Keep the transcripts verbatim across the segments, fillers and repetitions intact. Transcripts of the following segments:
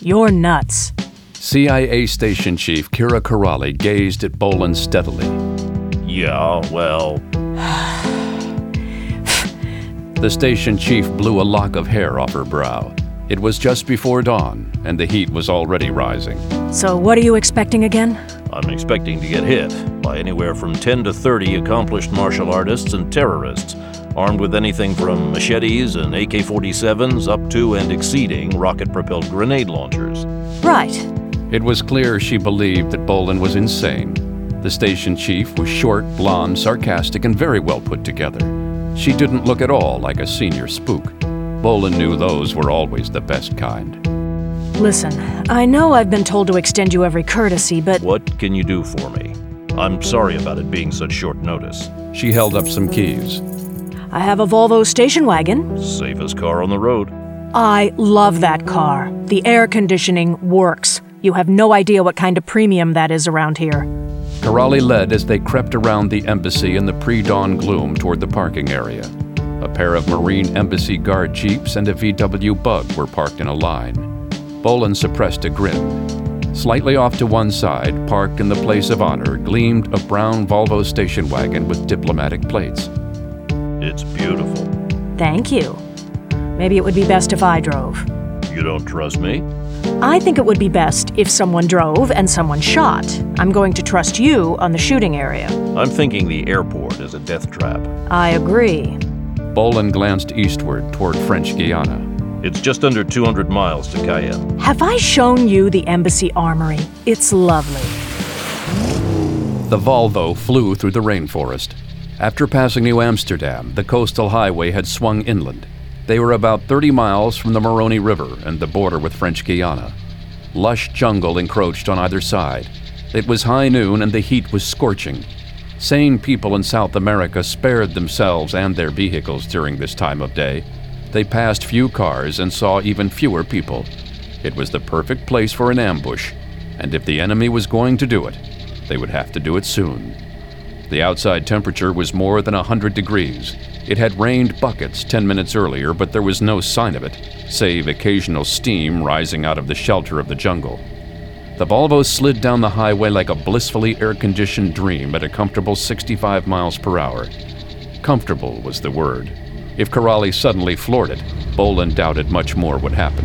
You're nuts. C I A Station Chief Kira Kiraly gazed at Bolin steadily. Yeah, well... The station chief blew a lock of hair off her brow. It was just before dawn, and the heat was already rising. So what are you expecting again? I'm expecting to get hit by anywhere from ten to thirty accomplished martial artists and terrorists, armed with anything from machetes and A K forty-sevens up to and exceeding rocket-propelled grenade launchers. Right. It was clear she believed that Bolin was insane. The station chief was short, blonde, sarcastic, and very well put together. She didn't look at all like a senior spook. Bolin knew those were always the best kind. Listen, I know I've been told to extend you every courtesy, but... What can you do for me? I'm sorry about it being such short notice. She held up some keys. I have a Volvo station wagon. Safest car on the road. I love that car. The air conditioning works. You have no idea what kind of premium that is around here. Kiraly led as they crept around the embassy in the pre-dawn gloom toward the parking area. A pair of Marine Embassy Guard jeeps and a V W Bug were parked in a line. Bolin suppressed a grin. Slightly off to one side, parked in the place of honor, gleamed a brown Volvo station wagon with diplomatic plates. It's beautiful. Thank you. Maybe it would be best if I drove. You don't trust me? I think it would be best if someone drove and someone shot. I'm going to trust you on the shooting area. I'm thinking the airport is a death trap. I agree. Bolin glanced eastward toward French Guiana. It's just under two hundred miles to Cayenne. Have I shown you the embassy armory? It's lovely. The Volvo flew through the rainforest. After passing New Amsterdam, the coastal highway had swung inland. They were about thirty miles from the Moroni River and the border with French Guiana. Lush jungle encroached on either side. It was high noon and the heat was scorching. Sane people in South America spared themselves and their vehicles during this time of day. They passed few cars and saw even fewer people. It was the perfect place for an ambush, and if the enemy was going to do it, they would have to do it soon. The outside temperature was more than one hundred degrees. It had rained buckets ten minutes earlier, but there was no sign of it, save occasional steam rising out of the shelter of the jungle. The Volvo slid down the highway like a blissfully air-conditioned dream at a comfortable sixty-five miles per hour. Comfortable was the word. If Kiraly suddenly floored it, Bolin doubted much more would happen.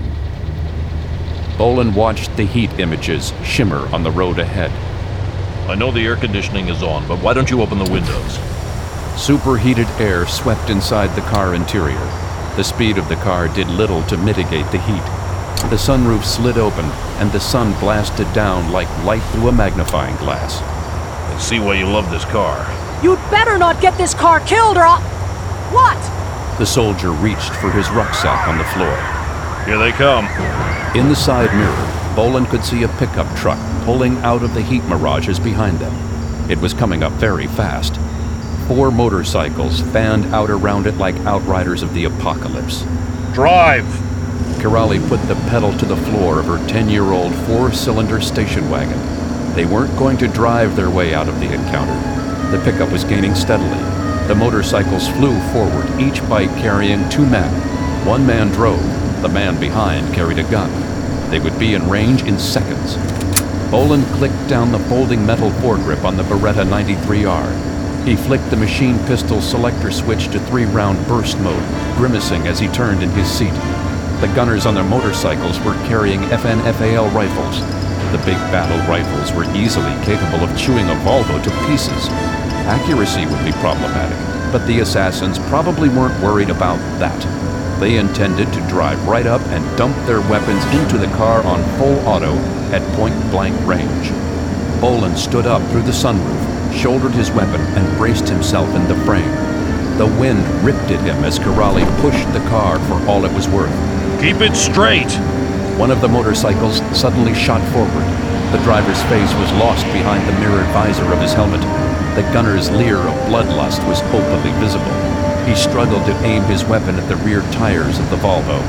Bolin watched the heat images shimmer on the road ahead. I know the air conditioning is on, but why don't you open the windows? Superheated air swept inside the car interior. The speed of the car did little to mitigate the heat. The sunroof slid open, and the sun blasted down like light through a magnifying glass. I see why you love this car. You'd better not get this car killed or I'll... What? The soldier reached for his rucksack on the floor. Here they come. In the side mirror, Bolin could see a pickup truck pulling out of the heat mirages behind them. It was coming up very fast. Four motorcycles fanned out around it like outriders of the apocalypse. Drive! Kiraly put the pedal to the floor of her ten-year-old four-cylinder station wagon. They weren't going to drive their way out of the encounter. The pickup was gaining steadily. The motorcycles flew forward, each bike carrying two men. One man drove. The man behind carried a gun. They would be in range in seconds. Bolin clicked down the folding metal foregrip on the Beretta ninety-three R. He flicked the machine pistol selector switch to three-round burst mode, grimacing as he turned in his seat. The gunners on their motorcycles were carrying F N F A L rifles. The big battle rifles were easily capable of chewing a Volvo to pieces. Accuracy would be problematic, but the assassins probably weren't worried about that. They intended to drive right up and dump their weapons into the car on full auto at point-blank range. Bolin stood up through the sunroof, shouldered his weapon, and braced himself in the frame. The wind ripped at him as Kiraly pushed the car for all it was worth. Keep it straight! One of the motorcycles suddenly shot forward. The driver's face was lost behind the mirrored visor of his helmet. The gunner's leer of bloodlust was openly visible. He struggled to aim his weapon at the rear tires of the Volvo.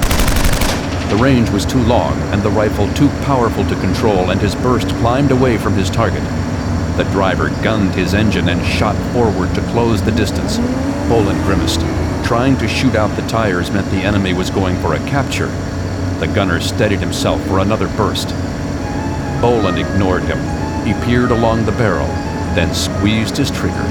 The range was too long and the rifle too powerful to control, and his burst climbed away from his target. The driver gunned his engine and shot forward to close the distance. Bolin grimaced. Trying to shoot out the tires meant the enemy was going for a capture. The gunner steadied himself for another burst. Boland ignored him. He peered along the barrel, then squeezed his trigger.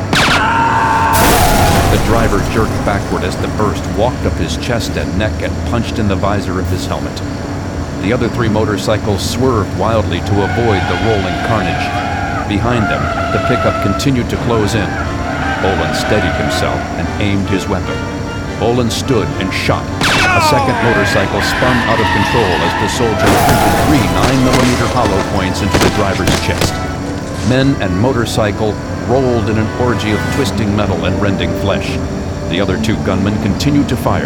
The driver jerked backward as the burst walked up his chest and neck and punched in the visor of his helmet. The other three motorcycles swerved wildly to avoid the rolling carnage. Behind them, the pickup continued to close in. Boland steadied himself and aimed his weapon. Boland stood and shot. A second motorcycle spun out of control as the soldier printed three nine millimeter hollow points into the driver's chest. Men and motorcycle rolled in an orgy of twisting metal and rending flesh. The other two gunmen continued to fire.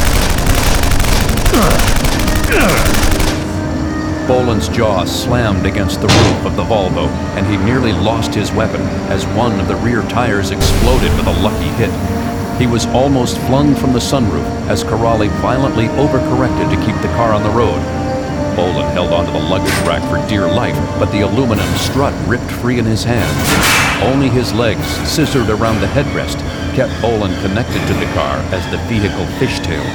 Boland's jaw slammed against the roof of the Volvo, and he nearly lost his weapon as one of the rear tires exploded with a lucky hit. He was almost flung from the sunroof as Corrali violently overcorrected to keep the car on the road. Boland held onto the luggage rack for dear life, but the aluminum strut ripped free in his hand. Only his legs, scissored around the headrest, kept Boland connected to the car as the vehicle fishtailed.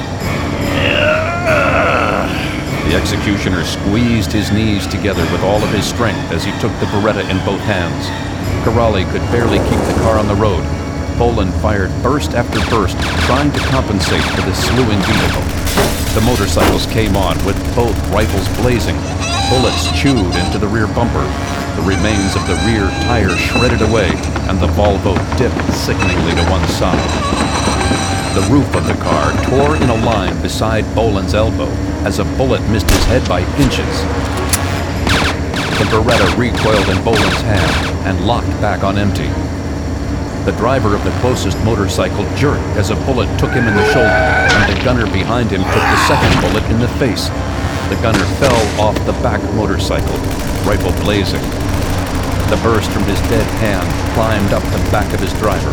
The executioner squeezed his knees together with all of his strength as he took the Beretta in both hands. Corrali could barely keep the car on the road. Boland fired burst after burst, trying to compensate for the slewing vehicle. The motorcycles came on with both rifles blazing. Bullets chewed into the rear bumper. The remains of the rear tire shredded away, and the Volvo dipped sickeningly to one side. The roof of the car tore in a line beside Boland's elbow as a bullet missed his head by inches. The Beretta recoiled in Boland's hand and locked back on empty. The driver of the closest motorcycle jerked as a bullet took him in the shoulder, and the gunner behind him took the second bullet in the face. The gunner fell off the back motorcycle, rifle blazing. The burst from his dead hand climbed up the back of his driver.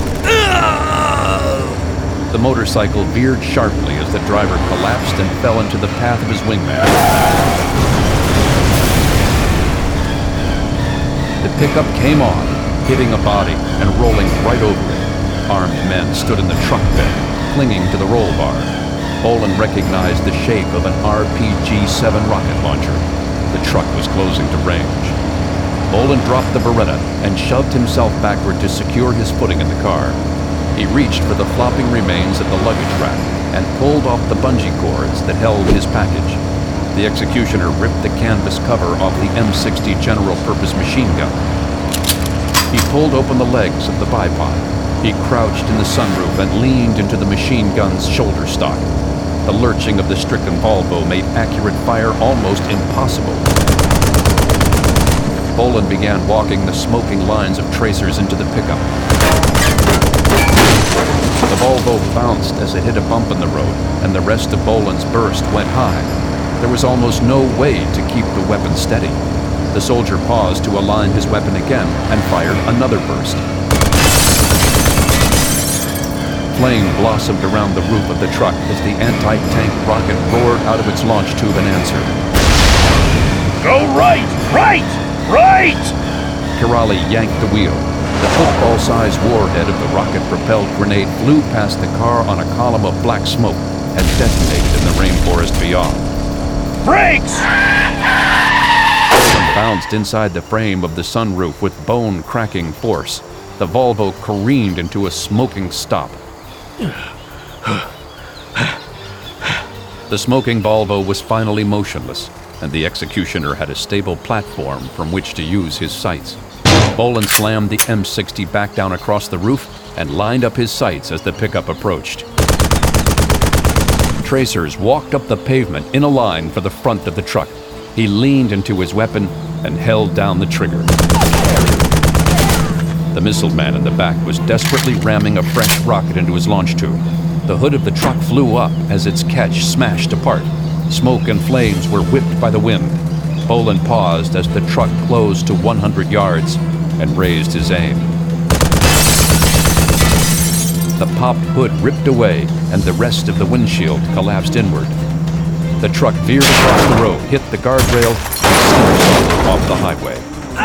The motorcycle veered sharply as the driver collapsed and fell into the path of his wingman. The pickup came on, hitting a body and rolling right over it. Armed men stood in the truck bed, clinging to the roll bar. Boland recognized the shape of an R P G seven rocket launcher. The truck was closing to range. Boland dropped the Beretta and shoved himself backward to secure his footing in the car. He reached for the flopping remains of the luggage rack and pulled off the bungee cords that held his package. The executioner ripped the canvas cover off the M sixty general-purpose machine gun. He pulled open the legs of the bipod. He crouched in the sunroof and leaned into the machine gun's shoulder stock. The lurching of the stricken Volvo made accurate fire almost impossible. Boland began walking the smoking lines of tracers into the pickup. The Volvo bounced as it hit a bump in the road, and the rest of Boland's burst went high. There was almost no way to keep the weapon steady. The soldier paused to align his weapon again and fired another burst. Flame blossomed around the roof of the truck as the anti-tank rocket roared out of its launch tube and answered. Go right! Right! Right! Corrali yanked the wheel. The football-sized warhead of the rocket-propelled grenade flew past the car on a column of black smoke and detonated in the rainforest beyond. Brakes! Bounced inside the frame of the sunroof with bone-cracking force. The Volvo careened into a smoking stop. The smoking Volvo was finally motionless, and the executioner had a stable platform from which to use his sights. Boland slammed the M sixty back down across the roof and lined up his sights as the pickup approached. Tracers walked up the pavement in a line for the front of the truck. He leaned into his weapon and held down the trigger. The missile man in the back was desperately ramming a fresh rocket into his launch tube. The hood of the truck flew up as its catch smashed apart. Smoke and flames were whipped by the wind. Boland paused as the truck closed to one hundred yards and raised his aim. The popped hood ripped away and the rest of the windshield collapsed inward. The truck veered across the road, hit the guardrail, and somersaulted off the highway.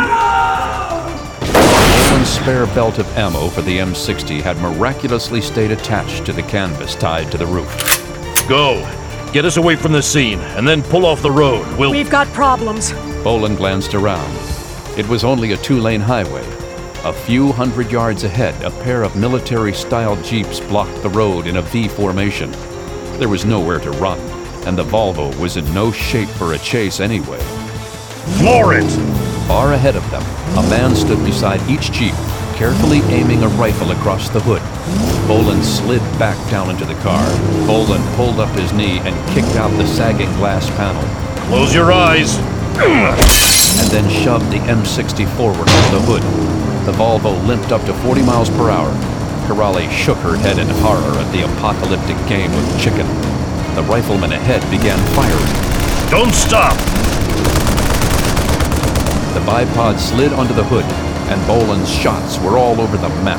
Boland's spare belt of ammo for the M sixty had miraculously stayed attached to the canvas tied to the roof. Go! get us away from the scene, and then pull off the road. We'll... We've got problems. Bolin glanced around. It was only a two-lane highway. A few hundred yards ahead, a pair of military-style jeeps blocked the road in a V formation. There was nowhere to run, and the Volvo was in no shape for a chase anyway. Floor it! Far ahead of them, a man stood beside each jeep, carefully aiming a rifle across the hood. Bolin slid back down into the car. Bolin pulled up his knee and kicked out the sagging glass panel. Close your eyes! And then shoved the M sixty forward over the hood. The Volvo limped up to forty miles per hour. Kiraly shook her head in horror at the apocalyptic game of chicken. The rifleman ahead began firing. Don't stop! The bipod slid onto the hood, and Bolin's shots were all over the map.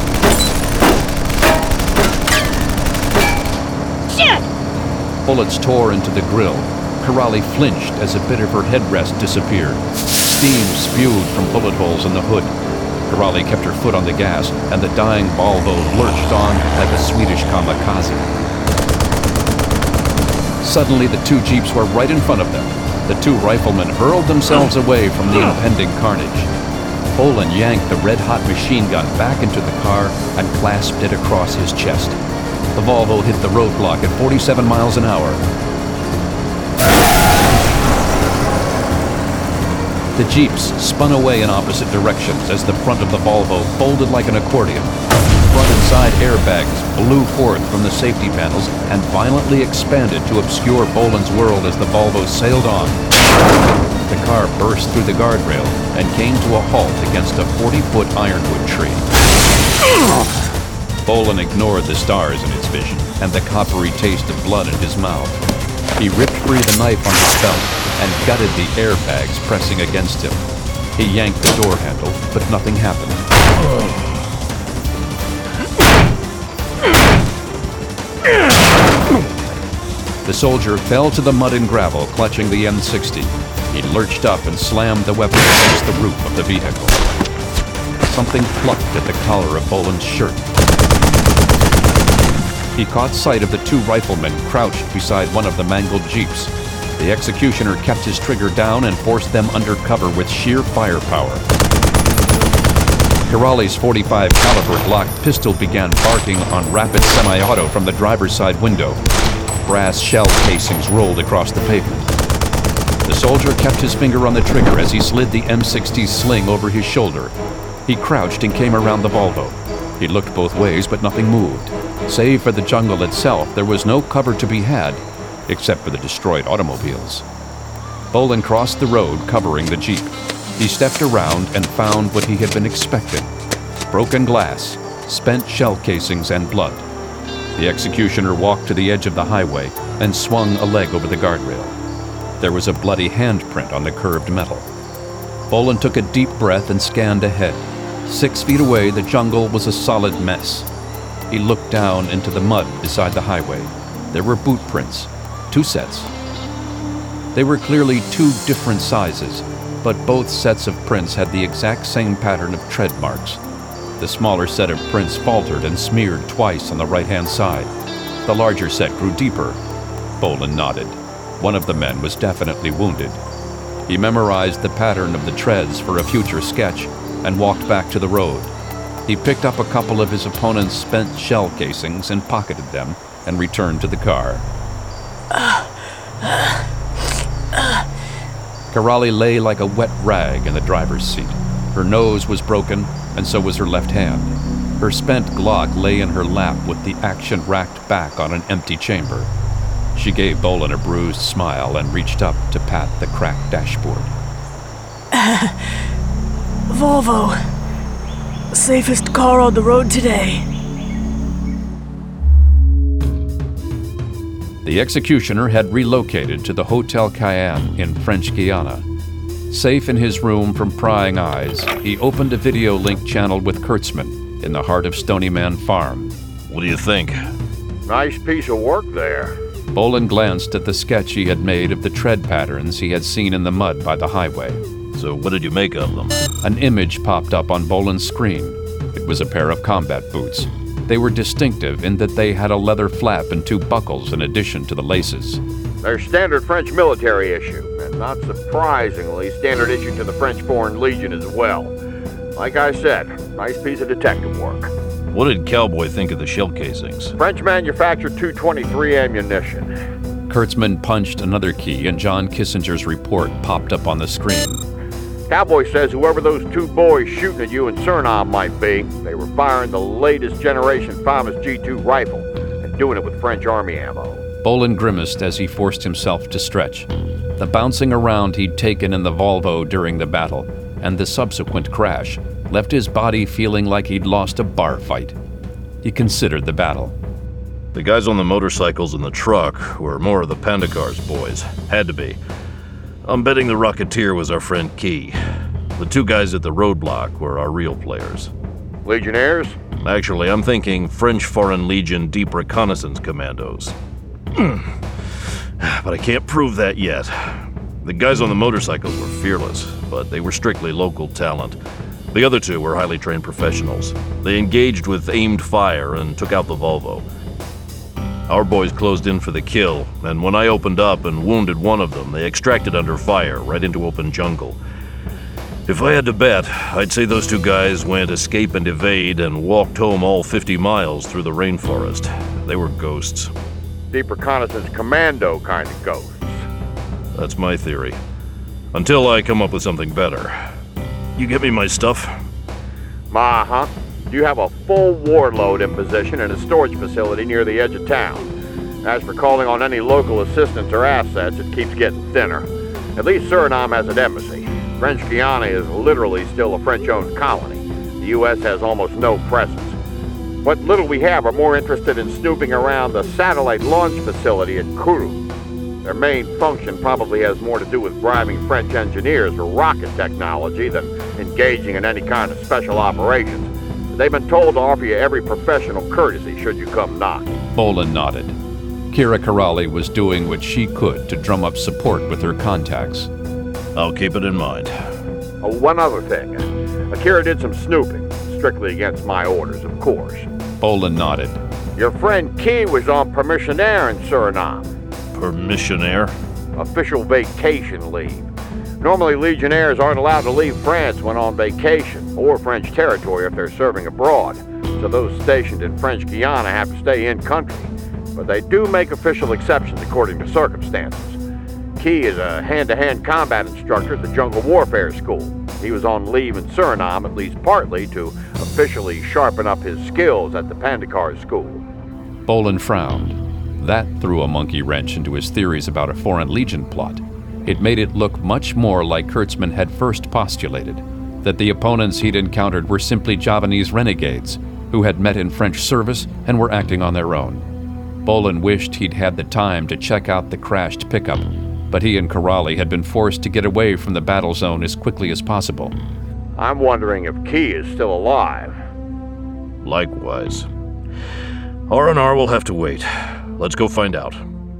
Shit! Bullets tore into the grille. Kiraly flinched as a bit of her headrest disappeared. Steam spewed from bullet holes in the hood. Kiraly kept her foot on the gas, and the dying Volvo lurched on like a Swedish kamikaze. Suddenly, the two jeeps were right in front of them. The two riflemen hurled themselves away from the impending carnage. Bolin yanked the red-hot machine gun back into the car and clasped it across his chest. The Volvo hit the roadblock at forty-seven miles an hour. The jeeps spun away in opposite directions as the front of the Volvo folded like an accordion. Front and side airbags blew forth from the safety panels and violently expanded to obscure Bolin's world as the Volvo sailed on. The car burst through the guardrail and came to a halt against a forty-foot ironwood tree. Bolin ignored the stars in its vision and the coppery taste of blood in his mouth. He ripped free the knife on his belt and gutted the airbags pressing against him. He yanked the door handle, but nothing happened. The soldier fell to the mud and gravel, clutching the M sixty. He lurched up and slammed the weapon against the roof of the vehicle. Something plucked at the collar of Bolin's shirt. He caught sight of the two riflemen crouched beside one of the mangled jeeps. The executioner kept his trigger down and forced them under cover with sheer firepower. Kiraly's forty-five caliber Glock pistol began barking on rapid semi-auto from the driver's side window. Brass shell casings rolled across the pavement. The soldier kept his finger on the trigger as he slid the M sixty's sling over his shoulder. He crouched and came around the Volvo. He looked both ways, but nothing moved. Save for the jungle itself, there was no cover to be had, except for the destroyed automobiles. Bolin crossed the road, covering the jeep. He stepped around and found what he had been expecting: broken glass, spent shell casings, and blood. The executioner walked to the edge of the highway and swung a leg over the guardrail. There was a bloody handprint on the curved metal. Bolin took a deep breath and scanned ahead. Six feet away, the jungle was a solid mess. He looked down into the mud beside the highway. There were boot prints, two sets. They were clearly two different sizes, but both sets of prints had the exact same pattern of tread marks. The smaller set of prints faltered and smeared twice on the right-hand side. The larger set grew deeper. Bolin nodded. One of the men was definitely wounded. He memorized the pattern of the treads for a future sketch and walked back to the road. He picked up a couple of his opponent's spent shell casings and pocketed them and returned to the car. Kiraly lay like a wet rag in the driver's seat. Her nose was broken, and so was her left hand. Her spent Glock lay in her lap with the action racked back on an empty chamber. She gave Bolin a bruised smile and reached up to pat the cracked dashboard. Volvo. Safest car on the road today. The executioner had relocated to the Hotel Cayenne in French Guiana. Safe in his room from prying eyes, he opened a video link channel with Kurtzman in the heart of Stonyman Farm. What do you think? Nice piece of work there. Bolin glanced at the sketch he had made of the tread patterns he had seen in the mud by the highway. So what did you make of them? An image popped up on Bolin's screen. It was a pair of combat boots. They were distinctive in that they had a leather flap and two buckles in addition to the laces. They're standard French military issue, and not surprisingly, standard issue to the French Foreign Legion as well. Like I said, nice piece of detective work. What did Cowboy think of the shell casings? French manufactured two twenty-three ammunition. Kurtzman punched another key and John Kissinger's report popped up on the screen. Cowboy says whoever those two boys shooting at you in Suriname might be, they were firing the latest generation FAMAS G two rifle and doing it with French Army ammo. Bolin grimaced as he forced himself to stretch. The bouncing around he'd taken in the Volvo during the battle and the subsequent crash left his body feeling like he'd lost a bar fight. He considered the battle. The guys on the motorcycles and the truck were more of the Pandakar's boys. Had to be. I'm betting the Rocketeer was our friend Key. The two guys at the roadblock were our real players. Legionnaires? Actually, I'm thinking French Foreign Legion Deep Reconnaissance Commandos. But I can't prove that yet. The guys on the motorcycles were fearless, but they were strictly local talent. The other two were highly trained professionals. They engaged with aimed fire and took out the Volvo. Our boys closed in for the kill, and when I opened up and wounded one of them, they extracted under fire right into open jungle. If I had to bet, I'd say those two guys went escape and evade and walked home all fifty miles through the rainforest. They were ghosts. Deep Reconnaissance Commando kind of ghosts. That's my theory. Until I come up with something better. You get me my stuff? Uh-huh. You have a full warload in position in a storage facility near the edge of town. As for calling on any local assistance or assets, it keeps getting thinner. At least Suriname has an embassy. French Guiana is literally still a French-owned colony. The U S has almost no presence. What little we have are more interested in snooping around the satellite launch facility at Kourou. Their main function probably has more to do with bribing French engineers for rocket technology than engaging in any kind of special operations. They've been told to offer you every professional courtesy should you come knocking. Bolin nodded. Kira Karali was doing what she could to drum up support with her contacts. I'll keep it in mind. Oh, one other thing. Akira did some snooping, strictly against my orders, of course. Bolin nodded. Your friend Key was on permissionaire in Suriname. Permissionaire? Official vacation leave. Normally, Legionnaires aren't allowed to leave France when on vacation, or French territory if they're serving abroad, so those stationed in French Guiana have to stay in country. But they do make official exceptions according to circumstances. Key is a hand-to-hand combat instructor at the Jungle Warfare School. He was on leave in Suriname, at least partly, to officially sharpen up his skills at the Pandakar School. Bolin frowned. That threw a monkey wrench into his theories about a Foreign Legion plot. It made it look much more like Kurtzman had first postulated, that the opponents he'd encountered were simply Javanese renegades who had met in French service and were acting on their own. Bolin wished he'd had the time to check out the crashed pickup, but he and Karali had been forced to get away from the battle zone as quickly as possible. I'm wondering if Key is still alive. Likewise. R and R will have to wait. Let's go find out.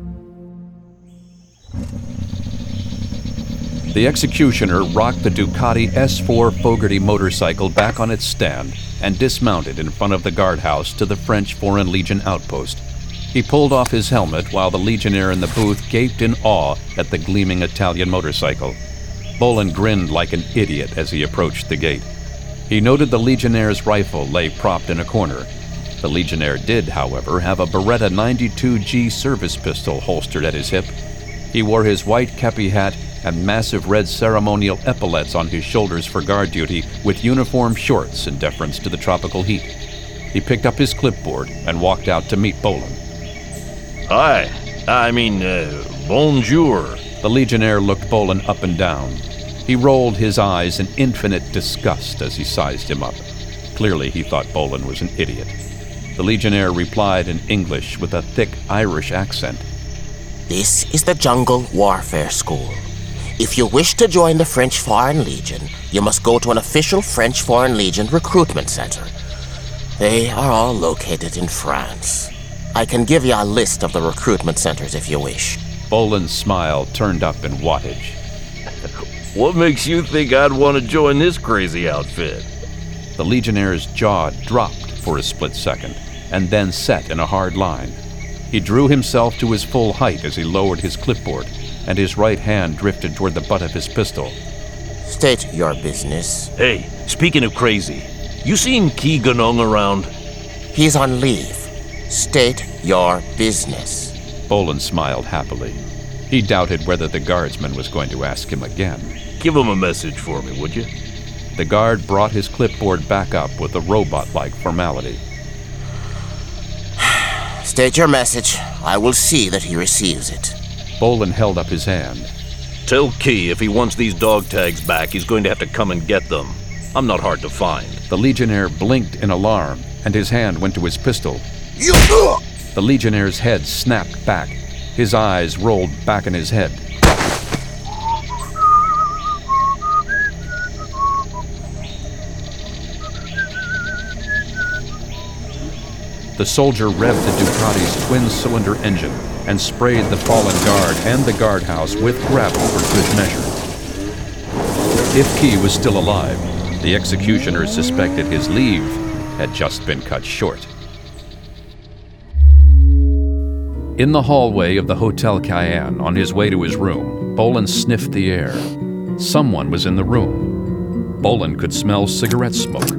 The executioner rocked the Ducati S four Fogarty motorcycle back on its stand and dismounted in front of the guardhouse to the French Foreign Legion outpost. He pulled off his helmet while the Legionnaire in the booth gaped in awe at the gleaming Italian motorcycle. Bolin grinned like an idiot as he approached the gate. He noted the Legionnaire's rifle lay propped in a corner. The Legionnaire did, however, have a Beretta ninety-two G service pistol holstered at his hip. He wore his white kepi hat and massive red ceremonial epaulets on his shoulders for guard duty with uniform shorts in deference to the tropical heat. He picked up his clipboard and walked out to meet Bolin. Hi. I mean, uh, bonjour. The Legionnaire looked Bolin up and down. He rolled his eyes in infinite disgust as he sized him up. Clearly he thought Bolin was an idiot. The Legionnaire replied in English with a thick Irish accent. This is the Jungle Warfare School. If you wish to join the French Foreign Legion, you must go to an official French Foreign Legion recruitment center. They are all located in France. I can give you a list of the recruitment centers if you wish. Bolin's smile turned up in wattage. What makes you think I'd want to join this crazy outfit? The Legionnaire's jaw dropped for a split second. and then set in a hard line. He drew himself to his full height as he lowered his clipboard, and his right hand drifted toward the butt of his pistol. State your business. Hey, speaking of crazy, you seen Ki Gonong around? He's on leave. State your business. Bolin smiled happily. He doubted whether the guardsman was going to ask him again. Give him a message for me, would you? The guard brought his clipboard back up with a robot-like formality. State your message. I will see that he receives it. Bolin held up his hand. Tell Ki if he wants these dog tags back, he's going to have to come and get them. I'm not hard to find. The Legionnaire blinked in alarm, and his hand went to his pistol. You... The Legionnaire's head snapped back. His eyes rolled back in his head. The soldier revved the Ducati's twin-cylinder engine and sprayed the fallen guard and the guardhouse with gravel for good measure. If Ki was still alive, the executioners suspected his leave had just been cut short. In the hallway of the Hotel Cayenne, on his way to his room, Bolin sniffed the air. Someone was in the room. Bolin could smell cigarette smoke.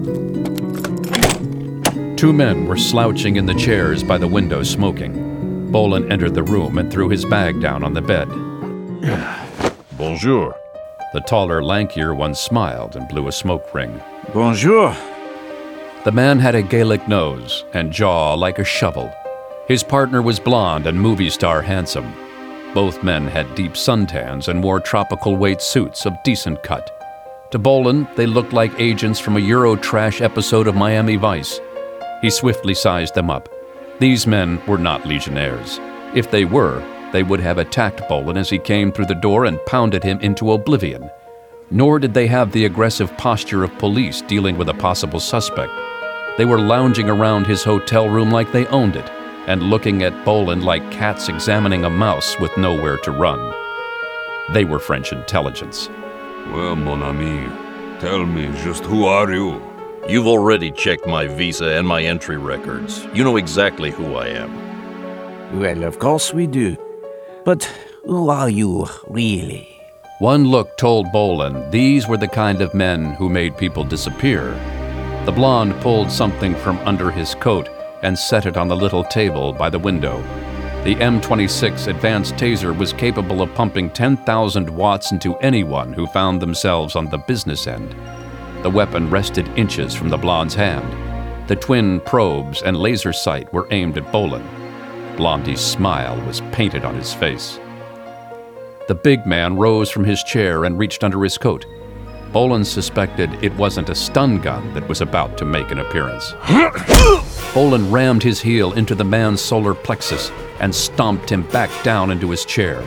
Two men were slouching in the chairs by the window smoking. Bolin entered the room and threw his bag down on the bed. Bonjour. The taller, lankier one smiled and blew a smoke ring. Bonjour. The man had a Gaelic nose and jaw like a shovel. His partner was blonde and movie star handsome. Both men had deep suntans and wore tropical weight suits of decent cut. To Bolin, they looked like agents from a Eurotrash episode of Miami Vice. He swiftly sized them up. These men were not Legionnaires. If they were, they would have attacked Bolin as he came through the door and pounded him into oblivion. Nor did they have the aggressive posture of police dealing with a possible suspect. They were lounging around his hotel room like they owned it, and looking at Bolin like cats examining a mouse with nowhere to run. They were French intelligence. Well, mon ami, tell me, just who are you? You've already checked my visa and my entry records. You know exactly who I am. Well, of course we do. But who are you, really? One look told Bolin these were the kind of men who made people disappear. The blonde pulled something from under his coat and set it on the little table by the window. The M twenty-six advanced taser was capable of pumping ten thousand watts into anyone who found themselves on the business end. The weapon rested inches from the blonde's hand. The twin probes and laser sight were aimed at Bolin. Blondie's smile was painted on his face. The big man rose from his chair and reached under his coat. Bolin suspected it wasn't a stun gun that was about to make an appearance. Bolin rammed his heel into the man's solar plexus and stomped him back down into his chair.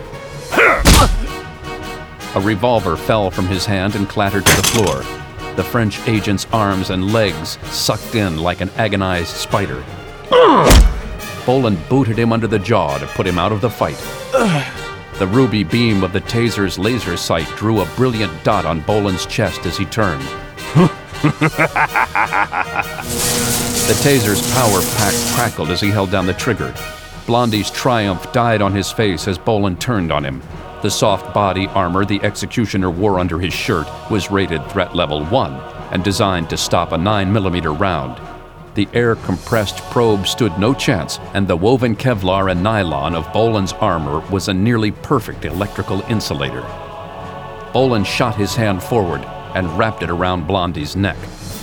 A revolver fell from his hand and clattered to the floor. The French agent's arms and legs sucked in like an agonized spider. Bolin booted him under the jaw to put him out of the fight. The ruby beam of the taser's laser sight drew a brilliant dot on Bolin's chest as he turned. The taser's power pack crackled as he held down the trigger. Blondie's triumph died on his face as Bolin turned on him. The soft body armor the executioner wore under his shirt was rated threat level one and designed to stop a nine millimeter round. The air-compressed probe stood no chance, and the woven Kevlar and nylon of Bolin's armor was a nearly perfect electrical insulator. Bolin shot his hand forward and wrapped it around Blondie's neck.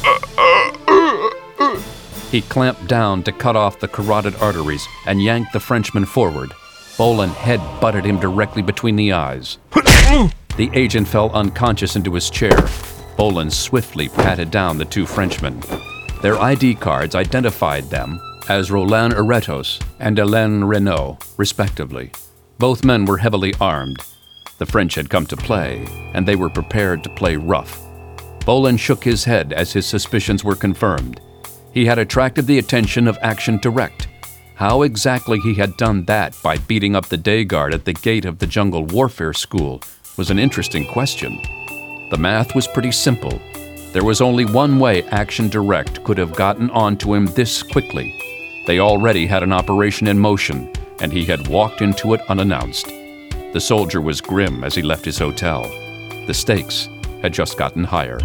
He clamped down to cut off the carotid arteries and yanked the Frenchman forward. Bolin head-butted him directly between the eyes. The agent fell unconscious into his chair. Bolin swiftly patted down the two Frenchmen. Their I D cards identified them as Roland Aretos and Hélène Renault, respectively. Both men were heavily armed. The French had come to play, and they were prepared to play rough. Bolin shook his head as his suspicions were confirmed. He had attracted the attention of Action Direct. How exactly he had done that by beating up the day guard at the gate of the Jungle Warfare School was an interesting question. The math was pretty simple. There was only one way Action Direct could have gotten onto him this quickly. They already had an operation in motion, and he had walked into it unannounced. The soldier was grim as he left his hotel. The stakes had just gotten higher.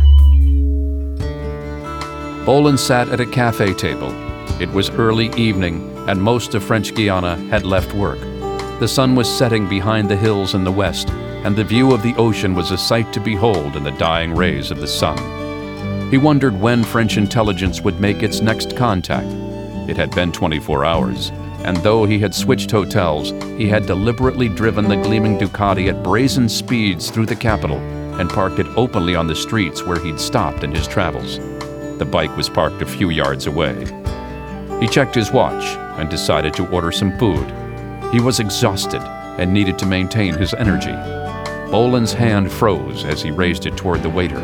Bolin sat at a cafe table. It was early evening, and most of French Guiana had left work. The sun was setting behind the hills in the west, and the view of the ocean was a sight to behold in the dying rays of the sun. He wondered when French intelligence would make its next contact. It had been twenty-four hours, and though he had switched hotels, he had deliberately driven the gleaming Ducati at brazen speeds through the capital and parked it openly on the streets where he'd stopped in his travels. The bike was parked a few yards away. He checked his watch and decided to order some food. He was exhausted and needed to maintain his energy. Bolin's hand froze as he raised it toward the waiter.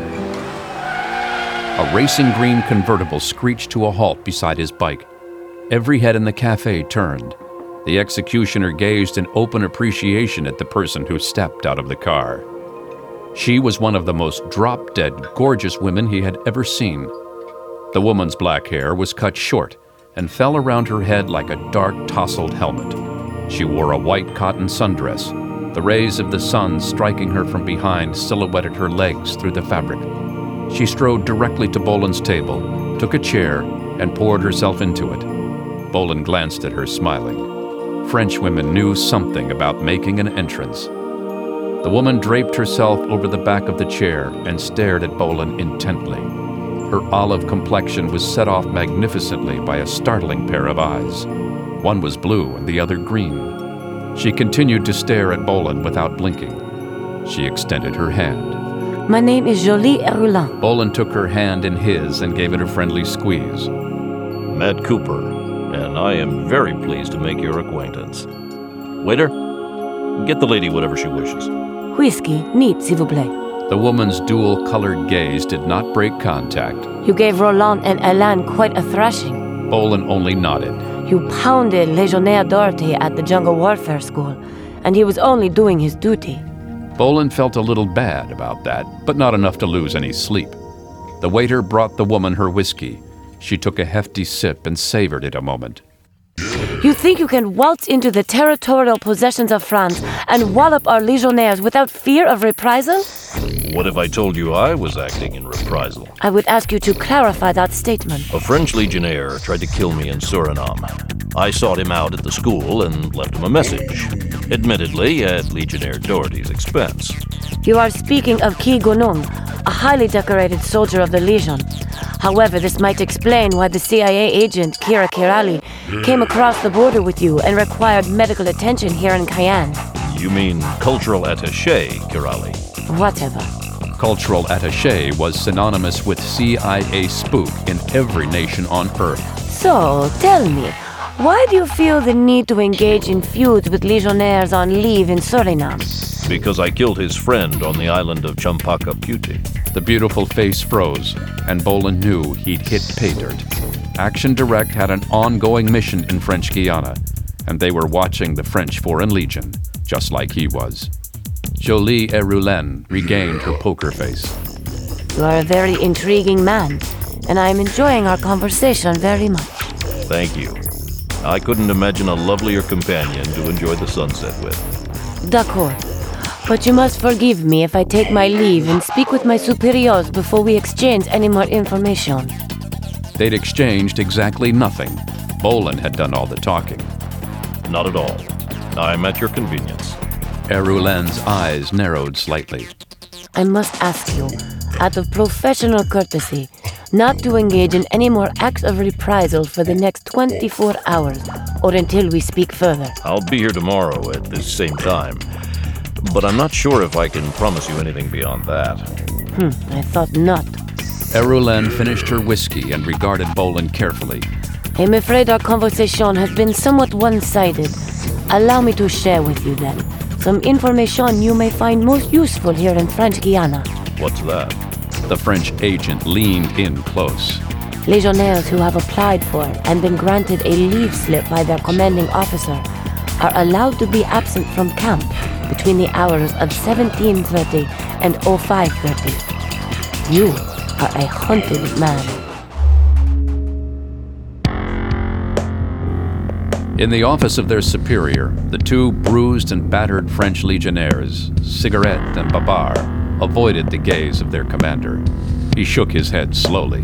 A racing green convertible screeched to a halt beside his bike. Every head in the cafe turned. The executioner gazed in open appreciation at the person who stepped out of the car. She was one of the most drop-dead, gorgeous women he had ever seen. The woman's black hair was cut short and fell around her head like a dark, tousled helmet. She wore a white cotton sundress. The rays of the sun striking her from behind silhouetted her legs through the fabric. She strode directly to Bolin's table, took a chair, and poured herself into it. Bolin glanced at her, smiling. French women knew something about making an entrance. The woman draped herself over the back of the chair and stared at Bolin intently. Her olive complexion was set off magnificently by a startling pair of eyes. One was blue and the other green. She continued to stare at Bolin without blinking. She extended her hand. My name is Jolie Erulin. Bolin took her hand in his and gave it a friendly squeeze. Matt Cooper, and I am very pleased to make your acquaintance. Waiter, get the lady whatever she wishes. Whiskey, neat, s'il vous plaît. The woman's dual-colored gaze did not break contact. You gave Roland and Alain quite a thrashing. Bolin only nodded. You pounded Legionnaire Doherty at the Jungle Warfare School, and he was only doing his duty. Bolin felt a little bad about that, but not enough to lose any sleep. The waiter brought the woman her whiskey. She took a hefty sip and savored it a moment. You think you can waltz into the territorial possessions of France and wallop our legionnaires without fear of reprisal? What if I told you I was acting in reprisal? I would ask you to clarify that statement. A French legionnaire tried to kill me in Suriname. I sought him out at the school and left him a message. Admittedly, at Legionnaire Doherty's expense. You are speaking of Guy Gonung, a highly decorated soldier of the Legion. However, this might explain why the C I A agent, Kira Kirali, came across the border with you and required medical attention here in Cayenne. You mean cultural attaché, Kirali? Whatever. Cultural attaché was synonymous with C I A spook in every nation on Earth. So, tell me, why do you feel the need to engage in feuds with legionnaires on leave in Suriname? Because I killed his friend on the island of Champaka Puti. The beautiful face froze, and Bolin knew he'd hit pay dirt. Action Direct had an ongoing mission in French Guiana, and they were watching the French Foreign Legion, just like he was. Jolie Erulin regained her poker face. You are a very intriguing man, and I am enjoying our conversation very much. Thank you. I couldn't imagine a lovelier companion to enjoy the sunset with. D'accord. But you must forgive me if I take my leave and speak with my superiors before we exchange any more information. They'd exchanged exactly nothing. Bolin had done all the talking. Not at all. I'm at your convenience. Erulin's eyes narrowed slightly. I must ask you, out of professional courtesy, not to engage in any more acts of reprisal for the next twenty-four hours, or until we speak further. I'll be here tomorrow at this same time, but I'm not sure if I can promise you anything beyond that. Hmm, I thought not. Erulin finished her whiskey and regarded Bolin carefully. I'm afraid our conversation has been somewhat one-sided. Allow me to share with you then some information you may find most useful here in French Guiana. What's that? The French agent leaned in close. Legionnaires who have applied for and been granted a leave slip by their commanding officer are allowed to be absent from camp between the hours of seventeen thirty and oh five thirty. You are a hunted man. In the office of their superior, the two bruised and battered French legionnaires, Cigarette and Babar, avoided the gaze of their commander. He shook his head slowly.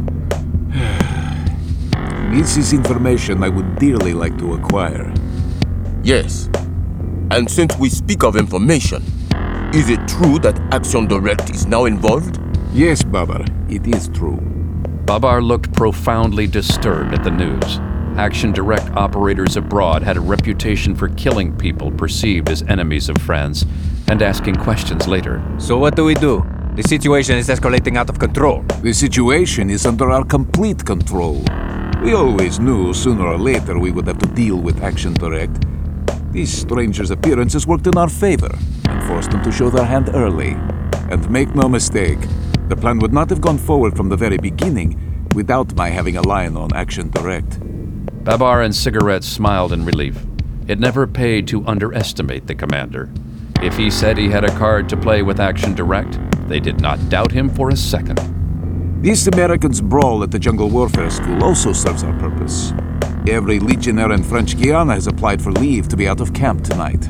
This is information I would dearly like to acquire. Yes. And since we speak of information, is it true that Action Direct is now involved? Yes, Babar, it is true. Babar looked profoundly disturbed at the news. Action Direct operators abroad had a reputation for killing people perceived as enemies of France and asking questions later. So what do we do? The situation is escalating out of control. The situation is under our complete control. We always knew sooner or later we would have to deal with Action Direct. These strangers' appearances worked in our favor and forced them to show their hand early. And make no mistake, the plan would not have gone forward from the very beginning without my having a line on Action Direct. Babar and Cigarette smiled in relief. It never paid to underestimate the commander. If he said he had a card to play with Action Direct, they did not doubt him for a second. This Americans' brawl at the Jungle Warfare School also serves our purpose. Every Legionnaire in French Guiana has applied for leave to be out of camp tonight.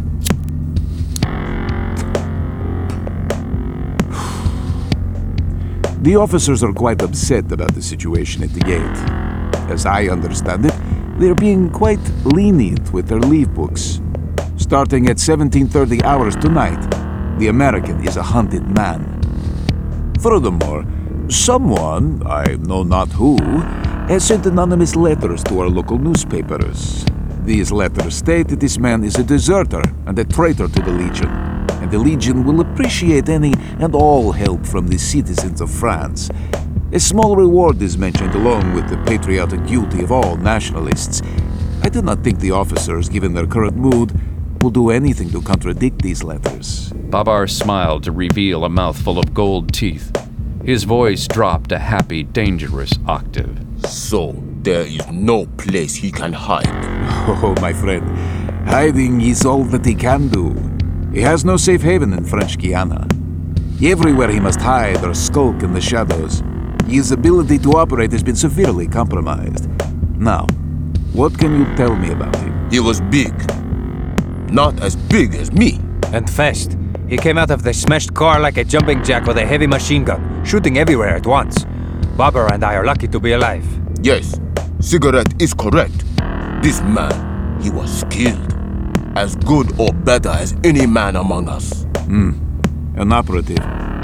The officers are quite upset about the situation at the gate. As I understand it, they're being quite lenient with their leave books. Starting at seventeen thirty hours tonight, the American is a hunted man. Furthermore, someone, I know not who, has sent anonymous letters to our local newspapers. These letters state that this man is a deserter and a traitor to the Legion, and the Legion will appreciate any and all help from the citizens of France. A small reward is mentioned along with the patriotic duty of all nationalists. I do not think the officers, given their current mood, will do anything to contradict these letters. Babar smiled to reveal a mouthful of gold teeth. His voice dropped a happy, dangerous octave. So, there is no place he can hide. Oh, my friend, hiding is all that he can do. He has no safe haven in French Guiana. Everywhere he must hide or skulk in the shadows. His ability to operate has been severely compromised. Now, what can you tell me about him? He was big. Not as big as me. And fast. He came out of the smashed car like a jumping jack with a heavy machine gun, shooting everywhere at once. Babar and I are lucky to be alive. Yes, Cigarette is correct. This man, he was skilled. As good or better as any man among us. Hmm, an operative.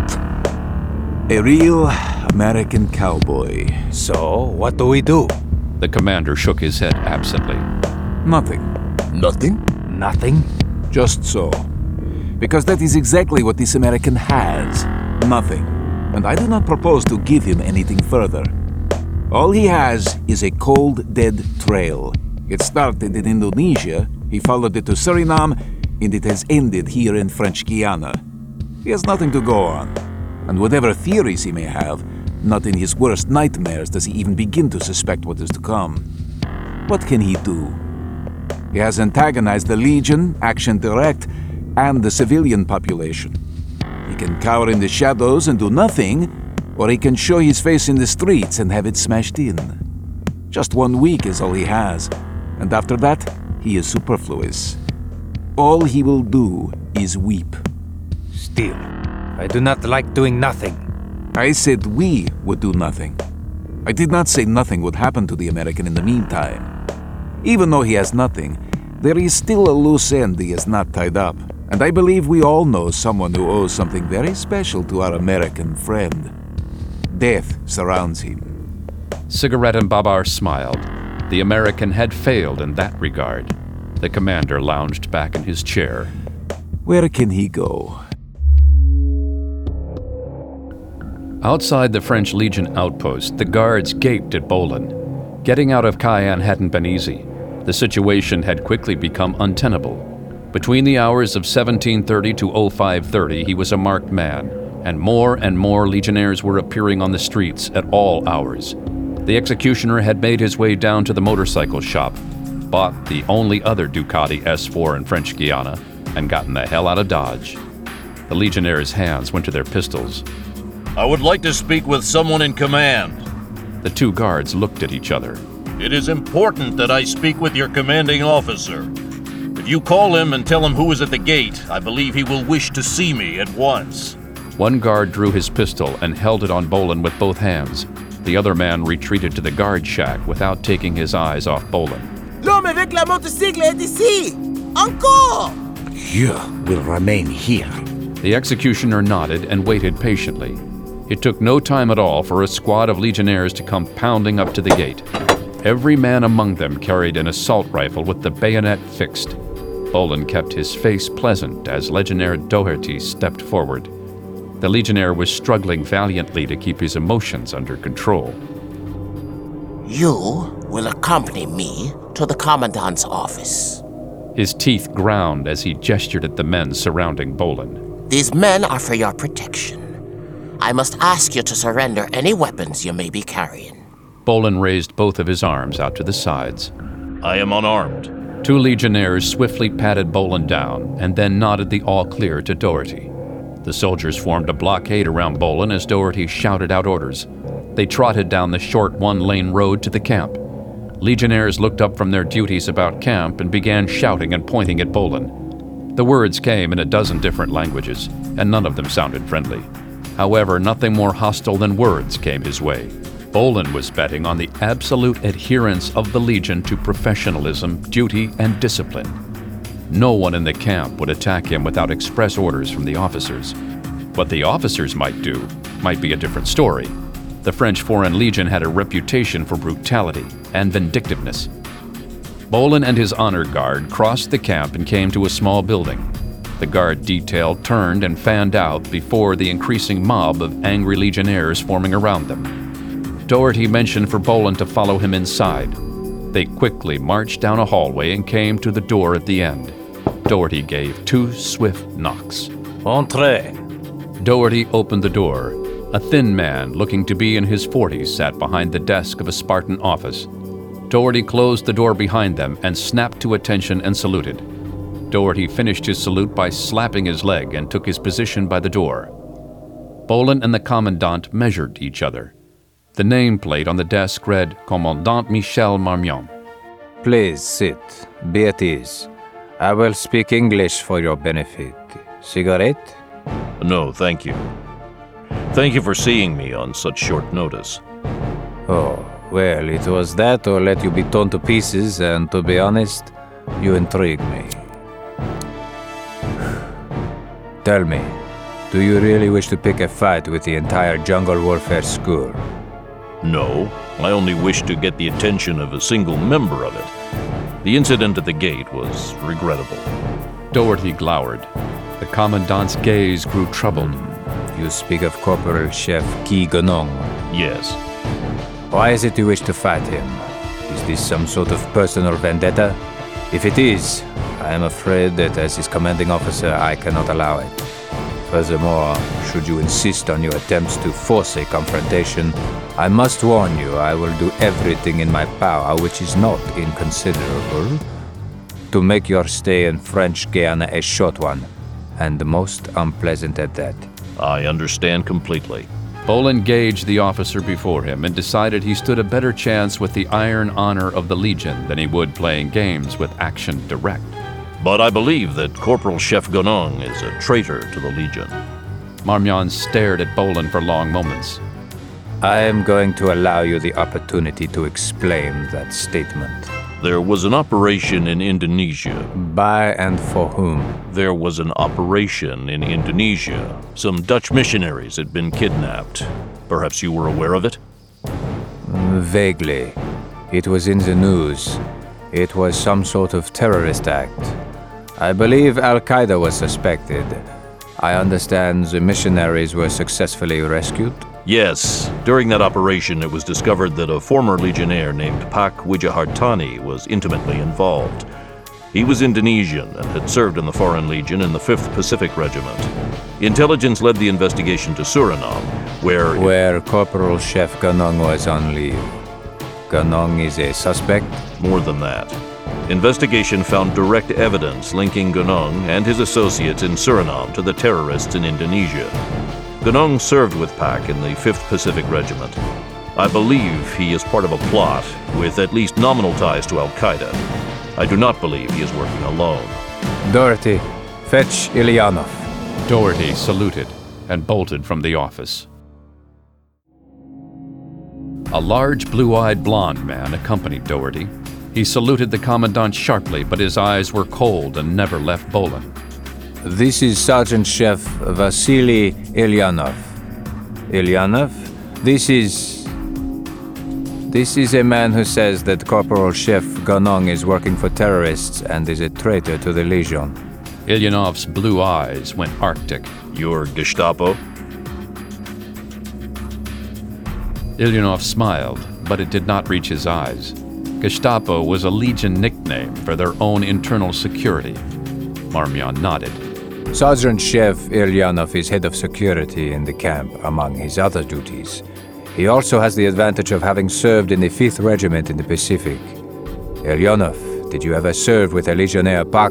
A real American cowboy. So, what do we do? The commander shook his head absently. Nothing. Nothing? Nothing? Just so. Because that is exactly what this American has. Nothing. And I do not propose to give him anything further. All he has is a cold, dead trail. It started in Indonesia, he followed it to Suriname, and it has ended here in French Guiana. He has nothing to go on. And whatever theories he may have, not in his worst nightmares does he even begin to suspect what is to come. What can he do? He has antagonized the Legion, Action Direct, and the civilian population. He can cower in the shadows and do nothing, or he can show his face in the streets and have it smashed in. Just one week is all he has, and after that, he is superfluous. All he will do is weep. Still, I do not like doing nothing. I said we would do nothing. I did not say nothing would happen to the American in the meantime. Even though he has nothing, there is still a loose end he has not tied up, and I believe we all know someone who owes something very special to our American friend. Death surrounds him. Cigarette and Babar smiled. The American had failed in that regard. The commander lounged back in his chair. Where can he go? Outside the French Legion outpost, the guards gaped at Bolin. Getting out of Cayenne hadn't been easy. The situation had quickly become untenable. Between the hours of seventeen thirty to oh five thirty, he was a marked man, and more and more legionnaires were appearing on the streets at all hours. The executioner had made his way down to the motorcycle shop, bought the only other Ducati S four in French Guiana, and gotten the hell out of Dodge. The legionnaires' hands went to their pistols. I would like to speak with someone in command. The two guards looked at each other. It is important that I speak with your commanding officer. If you call him and tell him who is at the gate, I believe he will wish to see me at once. One guard drew his pistol and held it on Bolin with both hands. The other man retreated to the guard shack without taking his eyes off Bolin. L'homme avec la motocycle est ici! Encore! You will remain here. The executioner nodded and waited patiently. It took no time at all for a squad of legionnaires to come pounding up to the gate. Every man among them carried an assault rifle with the bayonet fixed. Bolin kept his face pleasant as Legionnaire Doherty stepped forward. The legionnaire was struggling valiantly to keep his emotions under control. You will accompany me to the Commandant's office. His teeth ground as he gestured at the men surrounding Bolin. These men are for your protection. I must ask you to surrender any weapons you may be carrying. Bolin raised both of his arms out to the sides. I am unarmed. Two legionnaires swiftly patted Bolin down and then nodded the all-clear to Doherty. The soldiers formed a blockade around Bolin as Doherty shouted out orders. They trotted down the short one-lane road to the camp. Legionnaires looked up from their duties about camp and began shouting and pointing at Bolin. The words came in a dozen different languages, and none of them sounded friendly. However, nothing more hostile than words came his way. Bolin was betting on the absolute adherence of the Legion to professionalism, duty, and discipline. No one in the camp would attack him without express orders from the officers. What the officers might do might be a different story. The French Foreign Legion had a reputation for brutality and vindictiveness. Bolin and his honor guard crossed the camp and came to a small building. The guard detail turned and fanned out before the increasing mob of angry legionnaires forming around them. Doherty mentioned for Bolin to follow him inside. They quickly marched down a hallway and came to the door at the end. Doherty gave two swift knocks. Entrez. Doherty opened the door. A thin man, looking to be in his forties, sat behind the desk of a Spartan office. Doherty closed the door behind them and snapped to attention and saluted. Doherty finished his salute by slapping his leg and took his position by the door. Bolin and the Commandant measured each other. The nameplate on the desk read Commandant Michel Marmion. Please sit. Be at ease. I will speak English for your benefit. Cigarette? No, thank you. Thank you for seeing me on such short notice. Oh, well, it was that or let you be torn to pieces, and to be honest, you intrigue me. Tell me, do you really wish to pick a fight with the entire Jungle Warfare School? No, I only wish to get the attention of a single member of it. The incident at the gate was regrettable. Doherty glowered. The Commandant's gaze grew troubled. You speak of Corporal Chef Guy Gonong. Yes. Why is it you wish to fight him? Is this some sort of personal vendetta? If it is, I am afraid that as his commanding officer, I cannot allow it. Furthermore, should you insist on your attempts to force a confrontation, I must warn you I will do everything in my power, which is not inconsiderable, to make your stay in French Guiana a short one, and most unpleasant at that. I understand completely. Bolin gauged the officer before him and decided he stood a better chance with the iron honor of the Legion than he would playing games with Action Direct. But I believe that Corporal Chef Gonong is a traitor to the Legion. Marmion stared at Bolin for long moments. I am going to allow you the opportunity to explain that statement. There was an operation in Indonesia. By and for whom? There was an operation in Indonesia. Some Dutch missionaries had been kidnapped. Perhaps you were aware of it? Vaguely. It was in the news. It was some sort of terrorist act. I believe Al-Qaeda was suspected. I understand the missionaries were successfully rescued? Yes. During that operation, it was discovered that a former legionnaire named Pak Wijahartani was intimately involved. He was Indonesian and had served in the Foreign Legion in the fifth Pacific Regiment. Intelligence led the investigation to Suriname, where... Where Corporal Chef Gonong was on leave. Gonong is a suspect? More than that. Investigation found direct evidence linking Gonong and his associates in Suriname to the terrorists in Indonesia. Gonong served with Pak in the fifth Pacific Regiment. I believe he is part of a plot with at least nominal ties to Al-Qaeda. I do not believe he is working alone. Doherty, fetch Ilyanov. Doherty saluted and bolted from the office. A large, blue-eyed blond man accompanied Doherty. He saluted the commandant sharply, but his eyes were cold and never left Bolin. This is Sergeant Chef Vasily Ilyanov. Ilyanov, this is... This is a man who says that Corporal Chef Ganong is working for terrorists and is a traitor to the Legion. Ilyanov's blue eyes went arctic. You're Gestapo? Ilyanov smiled, but it did not reach his eyes. Gestapo was a Legion nickname for their own internal security. Marmion nodded. Sergeant Chef Ilyanov is head of security in the camp, among his other duties. He also has the advantage of having served in the fifth Regiment in the Pacific. Ilyanov, did you ever serve with a Legionnaire Pak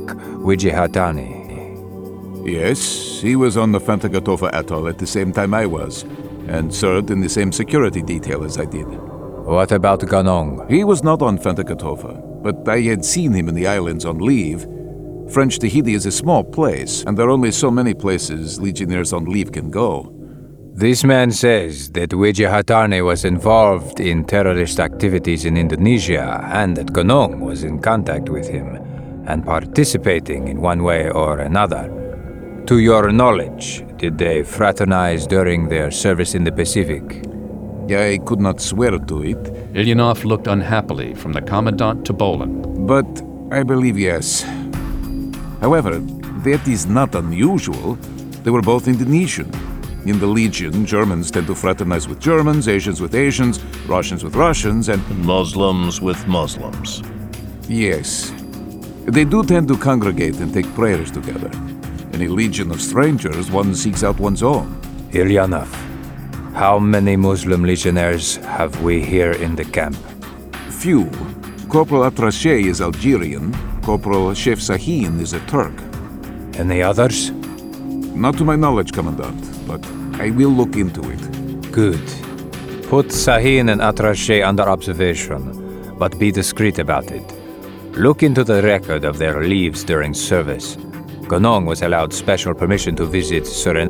Wijihatani? Yes, he was on the Fantagatova Atoll at the same time I was, and served in the same security detail as I did. What about Ganong? He was not on Fantagatova, but I had seen him in the islands on leave. French Tahiti is a small place, and there are only so many places Legionnaires on leave can go. This man says that Wijihatani was involved in terrorist activities in Indonesia and that Ganong was in contact with him and participating in one way or another. To your knowledge, did they fraternize during their service in the Pacific? I could not swear to it. Ilyanov looked unhappily from the Commandant to Bolin. But I believe yes. However, that is not unusual. They were both Indonesian. In the Legion, Germans tend to fraternize with Germans, Asians with Asians, Russians with Russians, and... Muslims with Muslims. Yes. They do tend to congregate and take prayers together. In a legion of strangers, one seeks out one's own. Ilyanov, how many Muslim legionnaires have we here in the camp? Few. Corporal Atrache is Algerian. Corporal Chef Sahin is a Turk. Any others? Not to my knowledge, Commandant, but I will look into it. Good. Put Sahin and Atrache under observation, but be discreet about it. Look into the record of their leaves during service. Ganong was allowed special permission to visit Surin.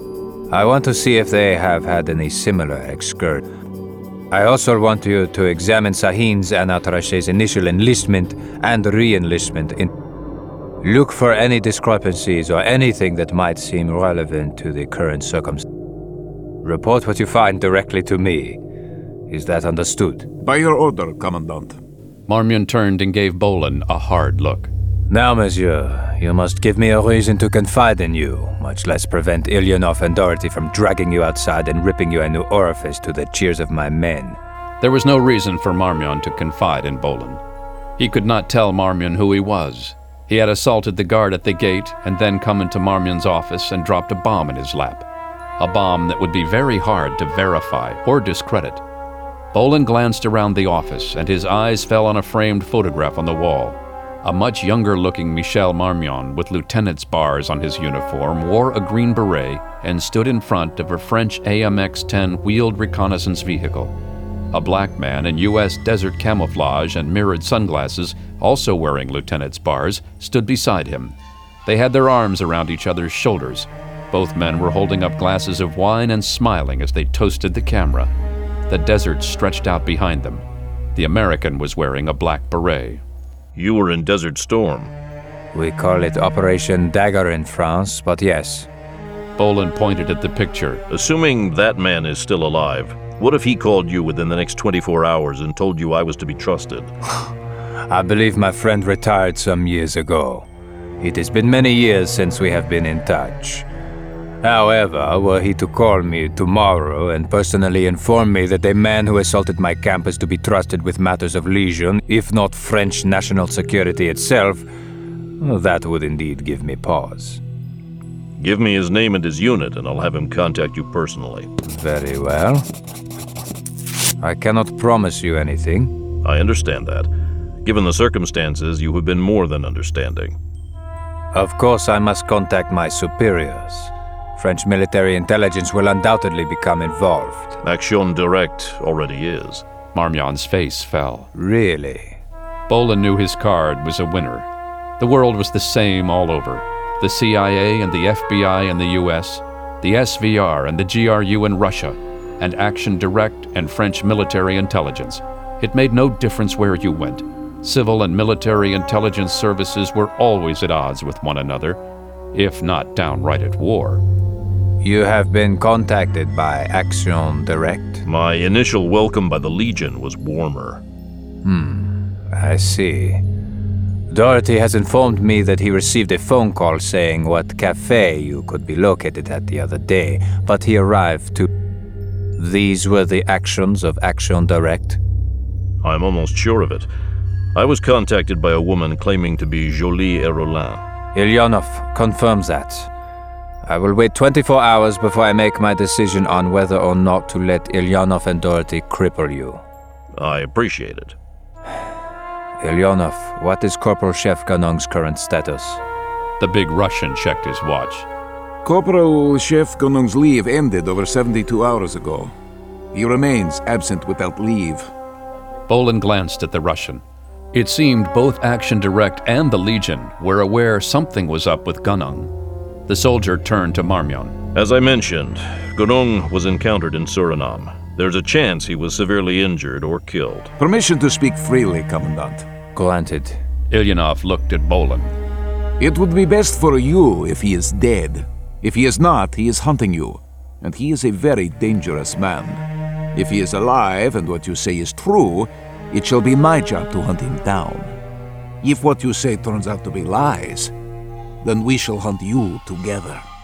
I want to see if they have had any similar excursions. I also want you to examine Sahin's and Atrache's initial enlistment and re-enlistment. In Look for any discrepancies or anything that might seem relevant to the current circumstances. Report what you find directly to me. Is that understood? By your order, Commandant. Marmion turned and gave Bolin a hard look. Now, monsieur, you must give me a reason to confide in you, much less prevent Ilyanov and Doherty from dragging you outside and ripping you a new orifice to the cheers of my men. There was no reason for Marmion to confide in Bolin. He could not tell Marmion who he was. He had assaulted the guard at the gate and then come into Marmion's office and dropped a bomb in his lap. A bomb that would be very hard to verify or discredit. Bolin glanced around the office and his eyes fell on a framed photograph on the wall. A much younger-looking Michel Marmion with lieutenant's bars on his uniform wore a green beret and stood in front of a French A M X ten wheeled reconnaissance vehicle. A black man in U S desert camouflage and mirrored sunglasses, also wearing lieutenant's bars, stood beside him. They had their arms around each other's shoulders. Both men were holding up glasses of wine and smiling as they toasted the camera. The desert stretched out behind them. The American was wearing a black beret. You were in Desert Storm. We call it Operation Dagger in France, but yes. Bolin pointed at the picture. Assuming that man is still alive, what if he called you within the next twenty-four hours and told you I was to be trusted? I believe my friend retired some years ago. It has been many years since we have been in touch. However, were he to call me tomorrow and personally inform me that a man who assaulted my camp is to be trusted with matters of Legion, if not French national security itself, well, that would indeed give me pause. Give me his name and his unit, and I'll have him contact you personally. Very well. I cannot promise you anything. I understand that. Given the circumstances, you have been more than understanding. Of course, I must contact my superiors. French military intelligence will undoubtedly become involved. Action Direct already is. Marmion's face fell. Really? Bolin knew his card was a winner. The world was the same all over. The C I A and the F B I in the U S, the S V R and the G R U in Russia, and Action Direct and French military intelligence. It made no difference where you went. Civil and military intelligence services were always at odds with one another, if not downright at war. You have been contacted by Action Direct? My initial welcome by the Legion was warmer. Hmm, I see. Doherty has informed me that he received a phone call saying what cafe you could be located at the other day, but he arrived to... These were the actions of Action Direct? I'm almost sure of it. I was contacted by a woman claiming to be Jolie Erolin. Ilyanov confirms that. I will wait twenty-four hours before I make my decision on whether or not to let Ilyanov and Doherty cripple you. I appreciate it. Ilyanov, what is Corporal Chef Ganong's current status? The big Russian checked his watch. Corporal Chef Ganong's leave ended over seventy-two hours ago. He remains absent without leave. Bolin glanced at the Russian. It seemed both Action Direct and the Legion were aware something was up with Ganong. The soldier turned to Marmion. As I mentioned, Ganong was encountered in Suriname. There's a chance he was severely injured or killed. Permission to speak freely, Commandant. Granted. Ilyanov looked at Bolin. It would be best for you if he is dead. If he is not, he is hunting you. And he is a very dangerous man. If he is alive and what you say is true, it shall be my job to hunt him down. If what you say turns out to be lies, then we shall hunt you together.